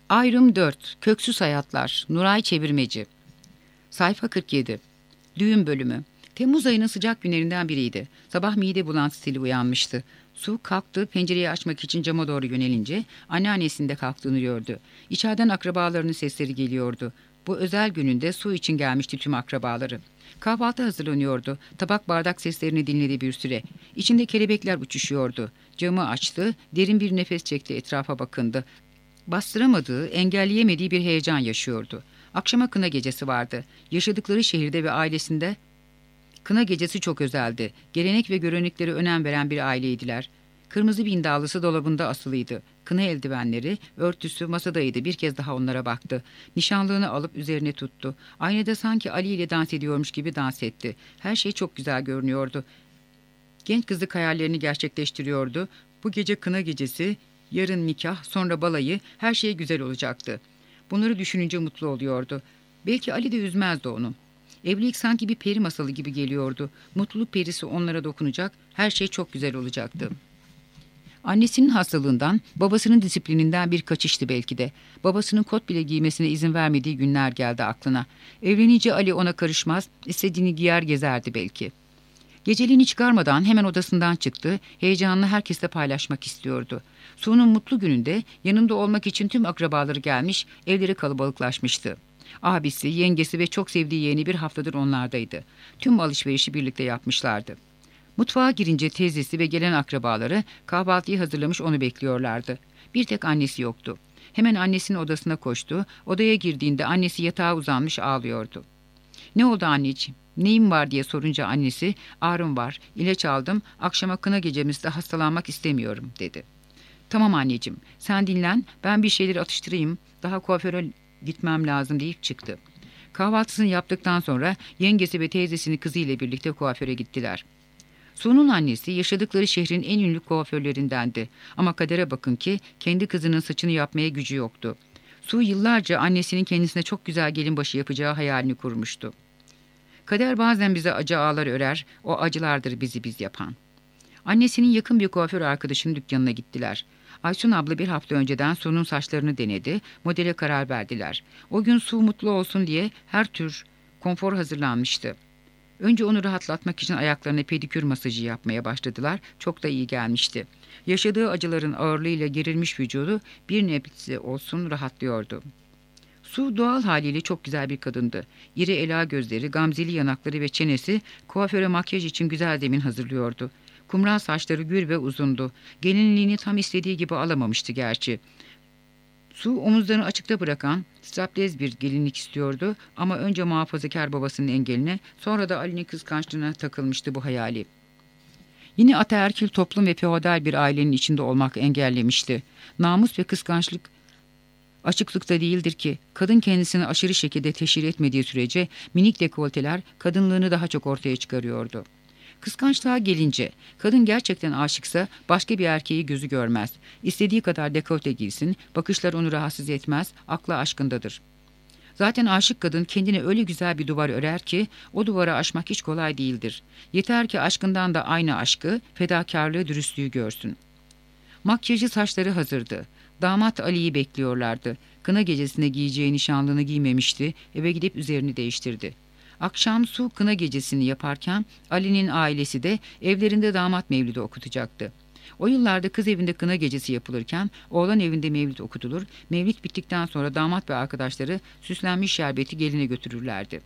Ayrım 4. Köksüz Hayatlar. Nuray Çevirmeci. Sayfa 47. Düğün bölümü. Temmuz ayının sıcak günlerinden biriydi. Sabah mide bulantısıyla uyanmıştı. Su kalktı, pencereyi açmak için cama doğru yönelince anneannesinin de kalktığını gördü. İçeriden akrabalarının sesleri geliyordu. Bu özel gününde Su için gelmişti tüm akrabaları. Kahvaltı hazırlanıyordu. Tabak bardak seslerini dinledi bir süre. İçinde kelebekler uçuşuyordu. Camı açtı, derin bir nefes çekti, etrafa bakındı. Bastıramadığı, engelleyemediği bir heyecan yaşıyordu. Akşama kına gecesi vardı. Yaşadıkları şehirde ve ailesinde kına gecesi çok özeldi. Gelenek ve göreneklere önem veren bir aileydiler. Kırmızı bindallısı dolabında asılıydı. Kına eldivenleri, örtüsü masadaydı. Bir kez daha onlara baktı. Nişanlığını alıp üzerine tuttu. Aynada sanki Ali ile dans ediyormuş gibi dans etti. Her şey çok güzel görünüyordu. Genç kızlık hayallerini gerçekleştiriyordu. Bu gece kına gecesi, yarın nikah, sonra balayı, her şey güzel olacaktı. Bunları düşününce mutlu oluyordu. Belki Ali de üzmezdi onu. Evlilik sanki bir peri masalı gibi geliyordu. Mutluluk perisi onlara dokunacak, her şey çok güzel olacaktı. Annesinin hastalığından, babasının disiplininden bir kaçıştı belki de. Babasının kot bile giymesine izin vermediği günler geldi aklına. Evlenince Ali ona karışmaz, istediğini giyer gezerdi belki. Geceliğini çıkarmadan hemen odasından çıktı, heyecanını herkesle paylaşmak istiyordu. Su'nun mutlu gününde yanında olmak için tüm akrabaları gelmiş, evleri kalabalıklaşmıştı. Abisi, yengesi ve çok sevdiği yeğeni bir haftadır onlardaydı. Tüm alışverişi birlikte yapmışlardı. Mutfağa girince teyzesi ve gelen akrabaları kahvaltıyı hazırlamış onu bekliyorlardı. Bir tek annesi yoktu. Hemen annesinin odasına koştu. Odaya girdiğinde annesi yatağa uzanmış ağlıyordu. "Ne oldu anneciğim? Neyim var?" diye sorunca annesi, "Ağrım var, ilaç aldım, akşama kına gecemizde hastalanmak istemiyorum," dedi. "Tamam anneciğim, sen dinlen, ben bir şeyler atıştırayım, daha kuaföre gitmem lazım," deyip çıktı. Kahvaltısını yaptıktan sonra yengesi ve teyzesini kızıyla birlikte kuaföre gittiler. Su'nun annesi yaşadıkları şehrin en ünlü kuaförlerindendi. Ama kadere bakın ki kendi kızının saçını yapmaya gücü yoktu. Su yıllarca annesinin kendisine çok güzel gelin başı yapacağı hayalini kurmuştu. Kader bazen bize acı ağlar örer, o acılardır bizi biz yapan. Annesinin yakın bir kuaför arkadaşının dükkanına gittiler. Aysun abla bir hafta önceden Su'nun saçlarını denedi, modele karar verdiler. O gün Su mutlu olsun diye her tür konfor hazırlanmıştı. Önce onu rahatlatmak için ayaklarına pedikür masajı yapmaya başladılar. Çok da iyi gelmişti. Yaşadığı acıların ağırlığıyla gerilmiş vücudu bir nebze olsun rahatlıyordu. Su doğal haliyle çok güzel bir kadındı. İri ela gözleri, gamzeli yanakları ve çenesi kuaföre makyaj için güzel zemin hazırlıyordu. Kumral saçları gür ve uzundu. Gelinliğini tam istediği gibi alamamıştı gerçi. Su omuzlarını açıkta bırakan straplez bir gelinlik istiyordu ama önce muhafazakar babasının engeline, sonra da Ali'nin kıskançlığına takılmıştı bu hayali. Yine ataerkil toplum ve feodal bir ailenin içinde olmak engellemişti. Namus ve kıskançlık açıklıkta değildir ki, kadın kendisini aşırı şekilde teşhir etmediği sürece minik dekolteler kadınlığını daha çok ortaya çıkarıyordu. Kıskançlığa gelince, kadın gerçekten aşıksa başka bir erkeği gözü görmez. İstediği kadar dekolte giysin, bakışlar onu rahatsız etmez, aklı aşkındadır. Zaten aşık kadın kendine öyle güzel bir duvar örer ki, o duvarı aşmak hiç kolay değildir. Yeter ki aşkından da aynı aşkı, fedakarlığı, dürüstlüğü görsün. Makyajı, saçları hazırdı. Damat Ali'yi bekliyorlardı. Kına gecesinde giyeceği nişanlığını giymemişti, eve gidip üzerini değiştirdi. Akşam Su kına gecesini yaparken Ali'nin ailesi de evlerinde damat mevlidi okutacaktı. O yıllarda kız evinde kına gecesi yapılırken oğlan evinde mevlid okutulur, mevlid bittikten sonra damat ve arkadaşları süslenmiş şerbeti geline götürürlerdi.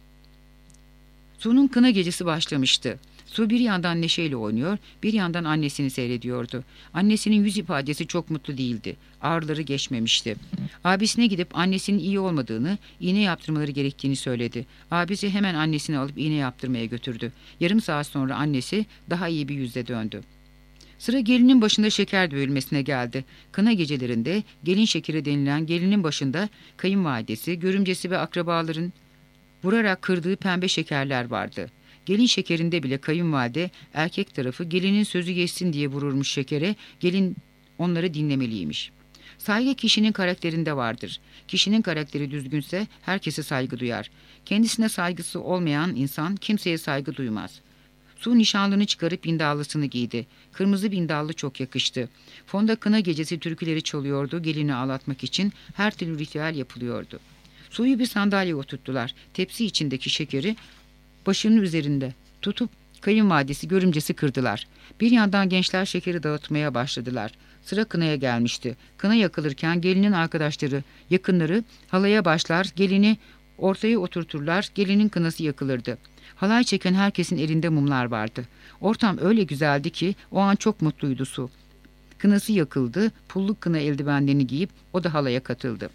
Su'nun kına gecesi başlamıştı. Su bir yandan neşeyle oynuyor, bir yandan annesini seyrediyordu. Annesinin yüz ifadesi çok mutlu değildi. Ağrıları geçmemişti. Abisine gidip annesinin iyi olmadığını, iğne yaptırmaları gerektiğini söyledi. Abisi hemen annesini alıp iğne yaptırmaya götürdü. Yarım saat sonra annesi daha iyi bir yüzle döndü. Sıra gelinin başında şeker dövülmesine geldi. Kına gecelerinde gelin şekeri denilen gelinin başında kayınvalidesi, görümcesi ve akrabaların vurarak kırdığı pembe şekerler vardı. Gelin şekerinde bile kayınvalide erkek tarafı gelinin sözü geçsin diye vururmuş şekere, gelin onları dinlemeliymiş. Saygı kişinin karakterinde vardır. Kişinin karakteri düzgünse herkese saygı duyar. Kendisine saygısı olmayan insan kimseye saygı duymaz. Su nişanlını çıkarıp bindallısını giydi. Kırmızı bindallı çok yakıştı. Fonda kına gecesi türküleri çalıyordu. Gelini ağlatmak için her türlü ritüel yapılıyordu. Su'yu bir sandalyeye oturttular. Tepsi içindeki şekeri başının üzerinde tutup kayınvalidesi görümcesi kırdılar. Bir yandan gençler şekeri dağıtmaya başladılar. Sıra kınaya gelmişti. Kına yakılırken gelinin arkadaşları, yakınları halaya başlar, gelini ortaya oturturlar, gelinin kınası yakılırdı. Halay çeken herkesin elinde mumlar vardı. Ortam öyle güzeldi ki o an çok mutluydu Su. Kınası yakıldı, pulluk kına eldivenlerini giyip o da halaya katıldı.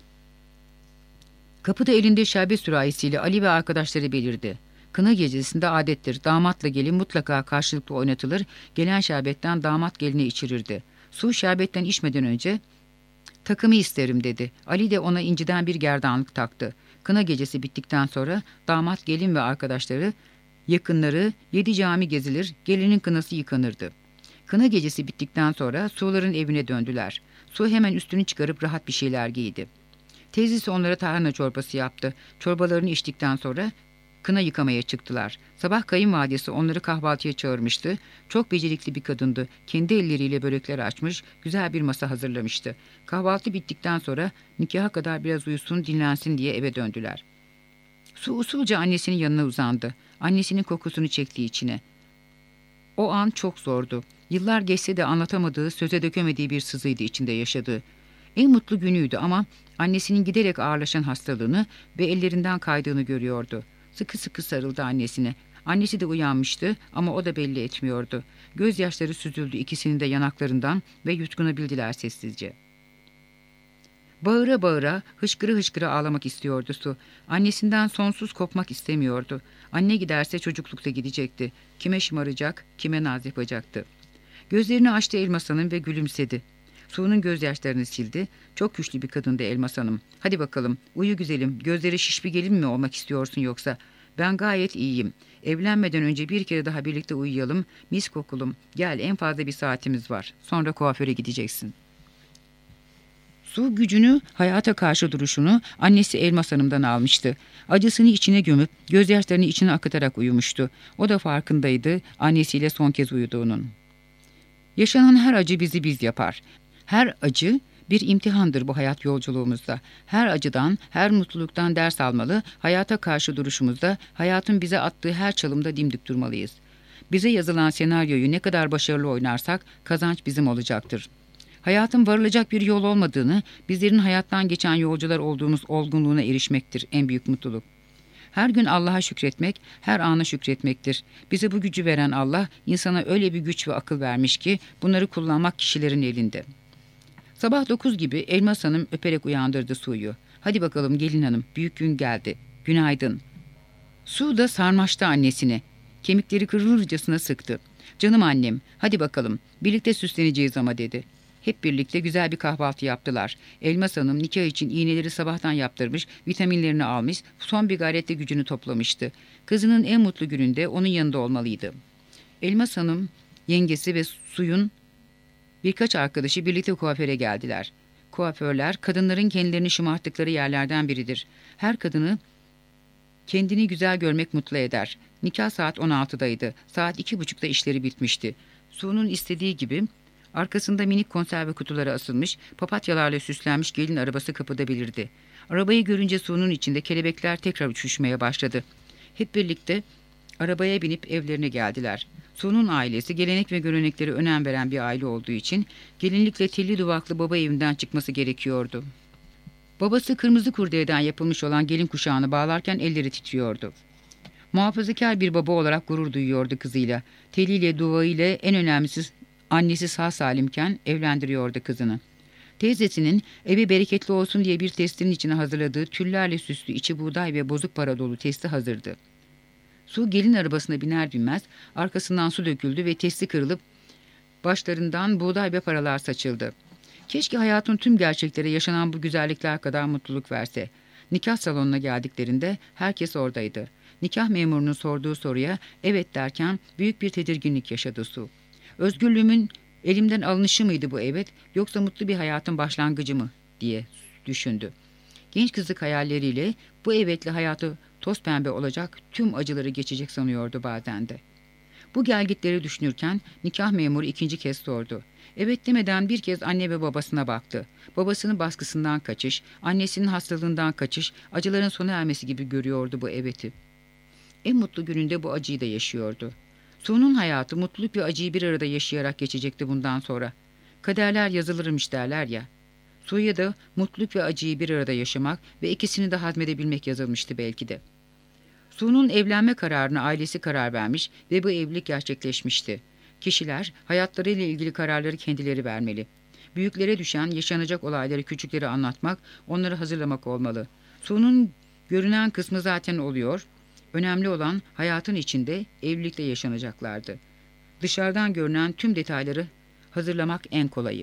Kapıda elinde şerbet sürahisiyle Ali ve arkadaşları belirdi. Kına gecesinde adettir. Damatla gelin mutlaka karşılıklı oynatılır. Gelen şerbetten damat geline içirirdi. Su şerbetten içmeden önce takımı isterim dedi. Ali de ona inciden bir gerdanlık taktı. Kına gecesi bittikten sonra damat gelin ve arkadaşları, yakınları 7 cami gezilir, gelinin kınası yıkanırdı. Kına gecesi bittikten sonra Su'ların evine döndüler. Su hemen üstünü çıkarıp rahat bir şeyler giydi. Teyzesi onlara tarhana çorbası yaptı. Çorbalarını içtikten sonra kına yıkamaya çıktılar. Sabah kayınvalidesi onları kahvaltıya çağırmıştı. Çok becerikli bir kadındı. Kendi elleriyle börekler açmış, güzel bir masa hazırlamıştı. Kahvaltı bittikten sonra nikaha kadar biraz uyusun, dinlensin diye eve döndüler. Su usulca annesinin yanına uzandı. Annesinin kokusunu çekti içine. O an çok zordu. Yıllar geçse de anlatamadığı, söze dökemediği bir sızıydı içinde yaşadığı. En mutlu günüydü ama annesinin giderek ağırlaşan hastalığını ve ellerinden kaydığını görüyordu. Sıkı sıkı sarıldı annesine. Annesi de uyanmıştı ama o da belli etmiyordu. Gözyaşları süzüldü ikisinin de yanaklarından ve yutkunabildiler sessizce. Bağıra bağıra, hışkıra hışkıra ağlamak istiyordu Su. Annesinden sonsuz kopmak istemiyordu. Anne giderse çocuklukta gidecekti. Kime şımaracak, kime naz yapacaktı. Gözlerini açtı Elmas Hanım ve gülümsedi. Su'nun gözyaşlarını sildi. Çok güçlü bir kadındı Elmas Hanım. Hadi bakalım, uyu güzelim. Gözleri şiş bir gelin mi olmak istiyorsun yoksa? Ben gayet iyiyim. Evlenmeden önce bir kere daha birlikte uyuyalım. Mis kokulum. Gel, en fazla bir saatimiz var. Sonra kuaföre gideceksin. Su gücünü, hayata karşı duruşunu annesi Elmas Hanım'dan almıştı. Acısını içine gömüp gözyaşlarını içine akıtarak uyumuştu. O da farkındaydı annesiyle son kez uyuduğunun. Yaşanan her acı bizi biz yapar. Her acı bir imtihandır bu hayat yolculuğumuzda. Her acıdan, her mutluluktan ders almalı, hayata karşı duruşumuzda, hayatın bize attığı her çalımda dimdik durmalıyız. Bize yazılan senaryoyu ne kadar başarılı oynarsak kazanç bizim olacaktır. Hayatın varılacak bir yol olmadığını, bizlerin hayattan geçen yolcular olduğumuz olgunluğuna erişmektir en büyük mutluluk. Her gün Allah'a şükretmek, her ana şükretmektir. Bize bu gücü veren Allah, insana öyle bir güç ve akıl vermiş ki bunları kullanmak kişilerin elinde. Sabah 9 gibi Elmas Hanım öperek uyandırdı Su'yu. Hadi bakalım gelin hanım, büyük gün geldi. Günaydın. Su da sarmaştı annesini. Kemikleri kırılırcasına sıktı. Canım annem, hadi bakalım, birlikte süsleneceğiz ama dedi. Hep birlikte güzel bir kahvaltı yaptılar. Elmas Hanım nikah için iğneleri sabahtan yaptırmış, vitaminlerini almış, son bir gayretle gücünü toplamıştı. Kızının en mutlu gününde onun yanında olmalıydı. Elmas Hanım, yengesi ve Su'nun birkaç arkadaşı birlikte kuaföre geldiler. Kuaförler, kadınların kendilerini şımarttıkları yerlerden biridir. Her kadını kendini güzel görmek mutlu eder. Nikah saat 16'daydı. Saat 2.30'da işleri bitmişti. Su'nun istediği gibi arkasında minik konserve kutuları asılmış, papatyalarla süslenmiş gelin arabası kapıda belirdi. Arabayı görünce Su'nun içinde kelebekler tekrar uçuşmaya başladı. Hep birlikte arabaya binip evlerine geldiler. Su'nun ailesi gelenek ve göreneklere önem veren bir aile olduğu için gelinlikle telli duvaklı baba evinden çıkması gerekiyordu. Babası kırmızı kurdeleden yapılmış olan gelin kuşağını bağlarken elleri titriyordu. Muhafazakar bir baba olarak gurur duyuyordu kızıyla. Teliyle duvağıyla en önemlisi annesi sağ salimken evlendiriyordu kızını. Teyzesinin evi bereketli olsun diye bir testin içine hazırladığı tüllerle süslü içi buğday ve bozuk para dolu testi hazırdı. Su gelin arabasına biner binmez arkasından su döküldü ve testi kırılıp başlarından buğday ve paralar saçıldı. Keşke hayatın tüm gerçeklere yaşanan bu güzellikler kadar mutluluk verse. Nikah salonuna geldiklerinde herkes oradaydı. Nikah memurunun sorduğu soruya evet derken büyük bir tedirginlik yaşadı Su. Özgürlüğümün elimden alınışı mıydı bu evet, yoksa mutlu bir hayatın başlangıcı mı diye düşündü. Genç kızlık hayalleriyle bu evetle hayatı toz pembe olacak, tüm acıları geçecek sanıyordu bazen de. Bu gelgitleri düşünürken nikah memuru ikinci kez sordu. Evet demeden bir kez anne ve babasına baktı. Babasının baskısından kaçış, annesinin hastalığından kaçış, acıların sona ermesi gibi görüyordu bu eveti. En mutlu gününde bu acıyı da yaşıyordu. Su'nun hayatı mutluluk ve acıyı bir arada yaşayarak geçecekti bundan sonra. Kaderler yazılırmış derler ya. Su'ya da mutluluk ve acıyı bir arada yaşamak ve ikisini de hazmedebilmek yazılmıştı belki de. Su'nun evlenme kararına ailesi karar vermiş ve bu evlilik gerçekleşmişti. Kişiler hayatlarıyla ilgili kararları kendileri vermeli. Büyüklere düşen yaşanacak olayları küçüklere anlatmak, onları hazırlamak olmalı. Su'nun görünen kısmı zaten oluyor. Önemli olan hayatın içinde evlilikte yaşanacaklardı. Dışarıdan görünen tüm detayları hazırlamak en kolayı.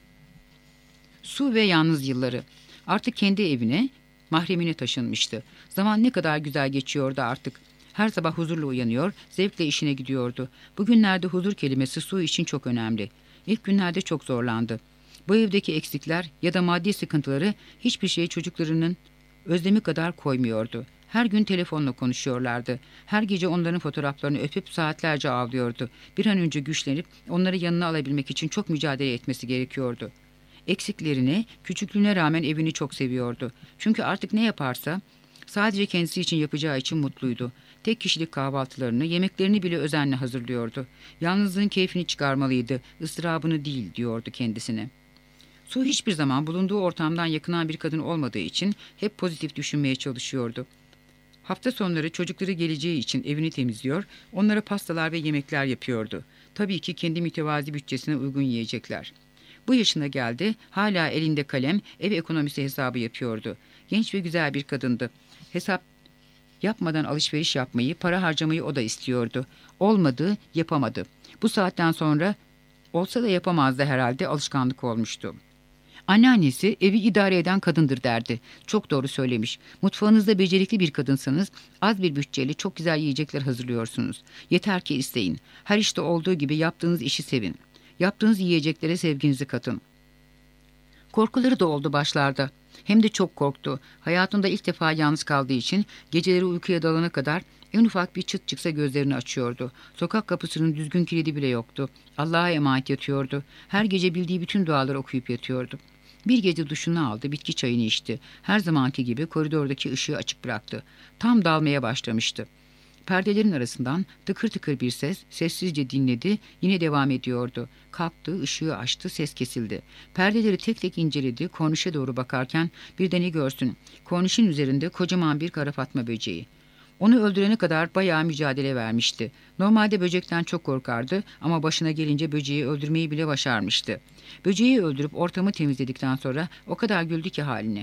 Su ve yalnız yılları. Artık kendi evine, mahremine taşınmıştı. Zaman ne kadar güzel geçiyordu artık. Her sabah huzurla uyanıyor, zevkle işine gidiyordu. Bugünlerde huzur kelimesi Su için çok önemli. İlk günlerde çok zorlandı. Bu evdeki eksikler ya da maddi sıkıntıları hiçbir şeyi çocuklarının özlemi kadar koymuyordu. Her gün telefonla konuşuyorlardı. Her gece onların fotoğraflarını öpüp saatlerce ağlıyordu. Bir an önce güçlenip onları yanına alabilmek için çok mücadele etmesi gerekiyordu. Eksiklerine, küçüklüğüne rağmen evini çok seviyordu. Çünkü artık ne yaparsa sadece kendisi için yapacağı için mutluydu. Tek kişilik kahvaltılarını, yemeklerini bile özenle hazırlıyordu. Yalnızlığın keyfini çıkarmalıydı, ıstırabını değil diyordu kendisine. Su hiçbir zaman bulunduğu ortamdan yakınan bir kadın olmadığı için hep pozitif düşünmeye çalışıyordu. Hafta sonları çocukları geleceği için evini temizliyor, onlara pastalar ve yemekler yapıyordu. Tabii ki kendi mütevazi bütçesine uygun yiyecekler. Bu yaşına geldi, hala elinde kalem, ev ekonomisi hesabı yapıyordu. Genç ve güzel bir kadındı. Hesap yapmadan alışveriş yapmayı, para harcamayı o da istiyordu. Olmadı, yapamadı. Bu saatten sonra olsa da yapamazdı herhalde, alışkanlık olmuştu. Anneannesi evi idare eden kadındır derdi. Çok doğru söylemiş. Mutfağınızda becerikli bir kadınsanız az bir bütçeyle çok güzel yiyecekler hazırlıyorsunuz. Yeter ki isteyin. Her işte olduğu gibi yaptığınız işi sevin. Yaptığınız yiyeceklere sevginizi katın. Korkuları da oldu başlarda. Hem de çok korktu. Hayatında ilk defa yalnız kaldığı için geceleri uykuya dalana kadar en ufak bir çıt çıksa gözlerini açıyordu. Sokak kapısının düzgün kilidi bile yoktu. Allah'a emanet yatıyordu. Her gece bildiği bütün duaları okuyup yatıyordu. Bir gece duşunu aldı, bitki çayını içti. Her zamanki gibi koridordaki ışığı açık bıraktı. Tam dalmaya başlamıştı. Perdelerin arasından tıkır tıkır bir ses, sessizce dinledi, yine devam ediyordu. Kalktı, ışığı açtı, ses kesildi. Perdeleri tek tek inceledi, kornişe doğru bakarken birden ne görsün? Kornişin üzerinde kocaman bir kara fatma böceği. Onu öldürene kadar bayağı mücadele vermişti. Normalde böcekten çok korkardı ama başına gelince böceği öldürmeyi bile başarmıştı. Böceği öldürüp ortamı temizledikten sonra o kadar güldü ki haline.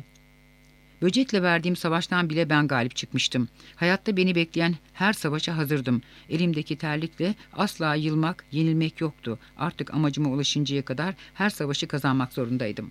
Böcekle verdiğim savaştan bile ben galip çıkmıştım. Hayatta beni bekleyen her savaşa hazırdım. Elimdeki terlikle asla yılmak, yenilmek yoktu. Artık amacıma ulaşıncaya kadar her savaşı kazanmak zorundaydım.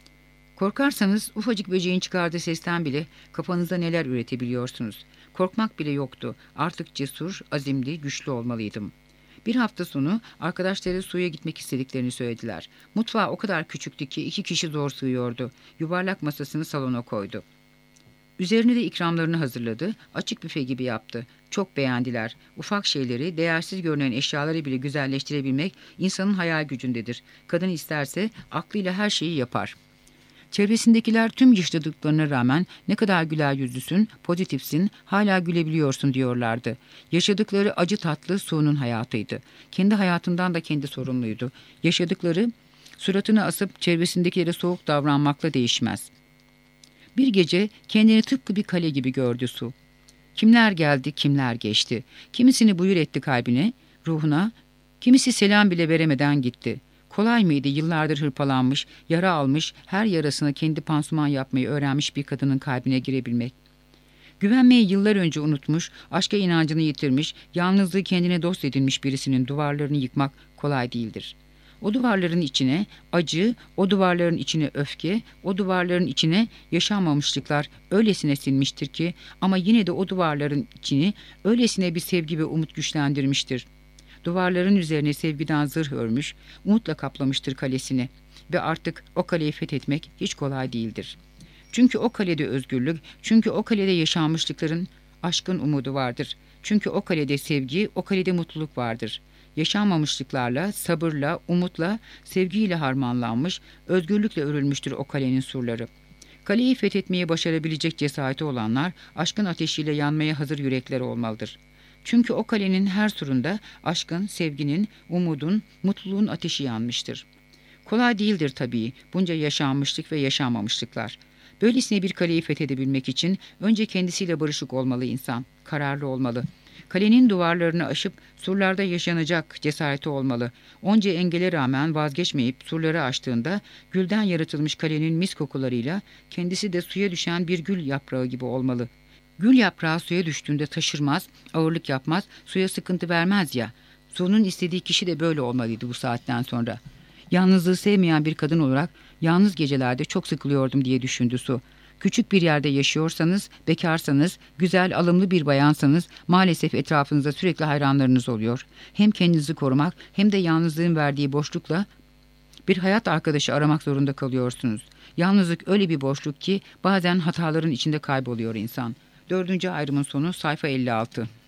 Korkarsanız ufacık böceğin çıkardığı sesten bile kafanızda neler üretebiliyorsunuz. Korkmak bile yoktu. Artık cesur, azimli, güçlü olmalıydım. Bir hafta sonu arkadaşları Su'ya gitmek istediklerini söylediler. Mutfağı o kadar küçüktü ki 2 kişi zor sığıyordu. Yuvarlak masasını salona koydu. Üzerine de ikramlarını hazırladı. Açık büfe gibi yaptı. Çok beğendiler. Ufak şeyleri, değersiz görünen eşyaları bile güzelleştirebilmek insanın hayal gücündedir. Kadın isterse aklıyla her şeyi yapar. Çevresindekiler tüm yışladıklarına rağmen ne kadar güler yüzlüsün, pozitifsin, hala gülebiliyorsun diyorlardı. Yaşadıkları acı tatlı Su'nun hayatıydı. Kendi hayatından da kendi sorumluydu. Yaşadıkları suratını asıp çevresindekilere soğuk davranmakla değişmez. Bir gece kendini tıpkı bir kale gibi gördü Su. Kimler geldi, kimler geçti. Kimisini buyur etti kalbine, ruhuna, kimisi selam bile veremeden gitti. Kolay mıydı yıllardır hırpalanmış, yara almış, her yarasına kendi pansuman yapmayı öğrenmiş bir kadının kalbine girebilmek? Güvenmeyi yıllar önce unutmuş, aşka inancını yitirmiş, yalnızlığı kendine dost edinmiş birisinin duvarlarını yıkmak kolay değildir. O duvarların içine acı, o duvarların içine öfke, o duvarların içine yaşanmamışlıklar öylesine silmiştir ki ama yine de o duvarların içini öylesine bir sevgi ve umut güçlendirmiştir. Duvarların üzerine sevgiden zırh örmüş, umutla kaplamıştır kalesini ve artık o kaleyi fethetmek hiç kolay değildir. Çünkü o kalede özgürlük, çünkü o kalede yaşanmışlıkların aşkın umudu vardır. Çünkü o kalede sevgi, o kalede mutluluk vardır. Yaşanmamışlıklarla, sabırla, umutla, sevgiyle harmanlanmış, özgürlükle örülmüştür o kalenin surları. Kaleyi fethetmeyi başarabilecek cesareti olanlar, aşkın ateşiyle yanmaya hazır yürekler olmalıdır. Çünkü o kalenin her surunda aşkın, sevginin, umudun, mutluluğun ateşi yanmıştır. Kolay değildir tabii bunca yaşanmışlık ve yaşanmamışlıklar. Böylesine bir kaleyi fethedebilmek için önce kendisiyle barışık olmalı insan, kararlı olmalı. Kalenin duvarlarını aşıp surlarda yaşanacak cesareti olmalı. Onca engele rağmen vazgeçmeyip surları aştığında gülden yaratılmış kalenin mis kokularıyla kendisi de suya düşen bir gül yaprağı gibi olmalı. Gül yaprağı suya düştüğünde taşırmaz, ağırlık yapmaz, suya sıkıntı vermez ya. Su'nun istediği kişi de böyle olmalıydı bu saatten sonra. Yalnızlığı sevmeyen bir kadın olarak yalnız gecelerde çok sıkılıyordum diye düşündü Su. Küçük bir yerde yaşıyorsanız, bekarsanız, güzel, alımlı bir bayansanız maalesef etrafınızda sürekli hayranlarınız oluyor. Hem kendinizi korumak hem de yalnızlığın verdiği boşlukla bir hayat arkadaşı aramak zorunda kalıyorsunuz. Yalnızlık öyle bir boşluk ki bazen hataların içinde kayboluyor insan. Dördüncü ayrımın sonu sayfa 56.